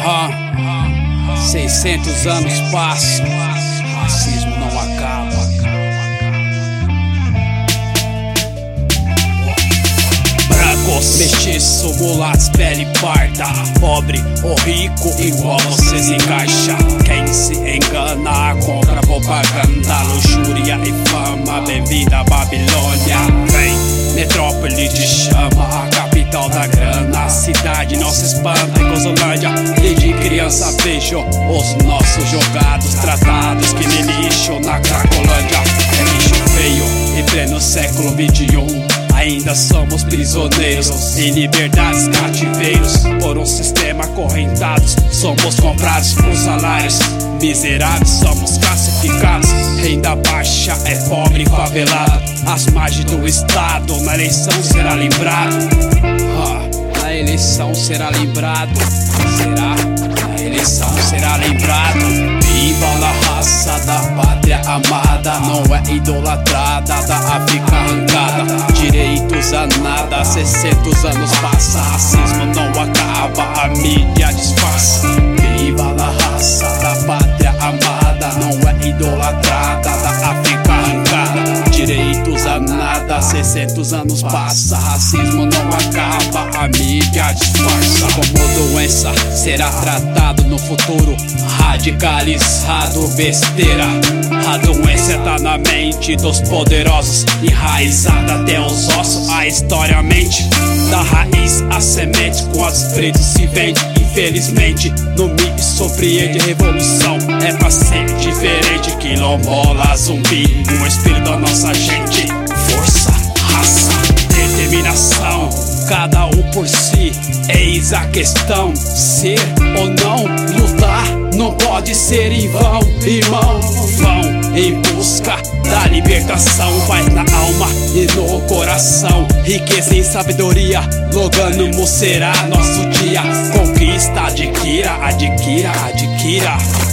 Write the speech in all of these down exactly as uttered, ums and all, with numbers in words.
Ah, seiscentos anos passam, racismo não acaba. Brancos, mestiço, mulatos, pele parda, pobre ou rico, igual você se encaixa. Quem se engana contra propaganda, luxúria e fama, bem-vinda a Babilônia. Vem, metrópole te chama, a capital da grana. Cidade não se espanta em Gozolândia. Desde criança vejo os nossos jogados, tratados que nem lixo na Cracolândia. É lixo feio em pleno século vinte e um. Ainda somos prisioneiros em liberdades, cativeiros por um sistema acorrentados. Somos comprados por salários miseráveis, somos classificados. Renda baixa é pobre e favelado. As margens do estado, na eleição será lembrado. ah, Na eleição será lembrado. Será? Na eleição será lembrado. Viva a raça da pátria amada, não é idolatrada, da África arrancada. Direitos a nada, seiscentos anos passa, racismo não acaba, a mídia disfarça. Viva a raça da pátria amada, não é idolatrada, da África arrancada. Direitos a nada, seiscentos anos passa, racismo não acaba, a mídia disfarça. Como doença será tratado no futuro, radicalizado, besteira. A doença tá na mente dos poderosos, enraizada até os ossos. A história mente, da raiz a semente, com as pretos se vende. Infelizmente não me surpreende, revolução é pra ser diferente. Quilombola, zumbi, o espírito da nossa gente. Força, raça, determinação, cada um por si, eis a questão. Ser ou não, lutar não pode ser em vão. Irmão, vão em busca da libertação. Paz na alma e no coração, riqueza e sabedoria, logânimo será nosso dia. Conquista, adquira, adquira, adquira.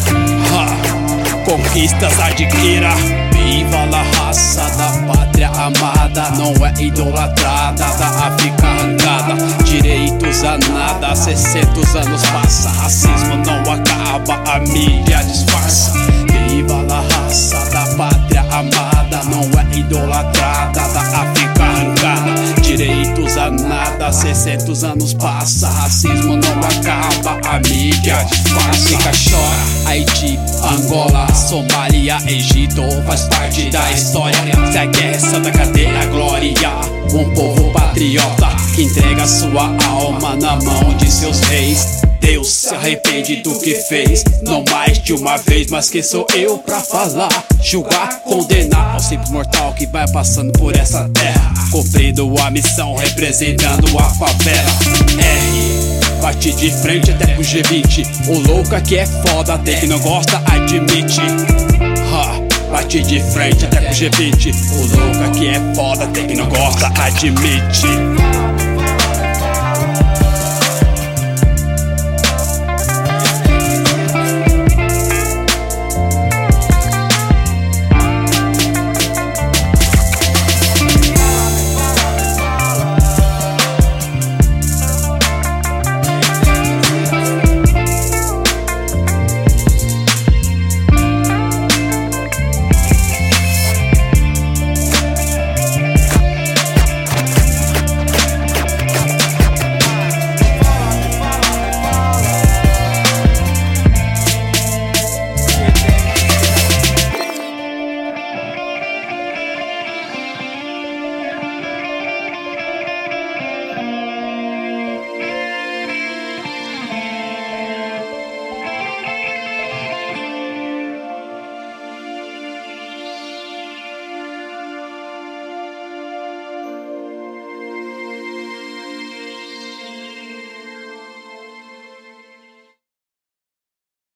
ha, Conquistas, adquira. Viva a raça da pátria amada, não é idolatrada, da África arrancada. Direitos a nada, seiscentos anos passa, racismo não acaba, a mídia disfarça. Viva a raça da pátria amada, não é idolatrada, da África arrancada. Direitos a nada, seiscentos anos passa, racismo não acaba, a mídia disfarça. África chora, Haiti, Angola, Somália, Egito, faz parte da história. Se a guerra é santa, cadê a glória? Um povo patriota que entrega sua alma na mão de seus reis. Deus se arrepende do que fez, não mais de uma vez, mas quem sou eu pra falar, julgar, condenar ao simples mortal que vai passando por essa terra, cumprindo a missão, representando a favela. R, bate de frente até pro G vinte, o louco aqui é foda, até que não gosta, admite. Ha, bate de frente até pro G vinte, o louco aqui é foda, até que não gosta, admite.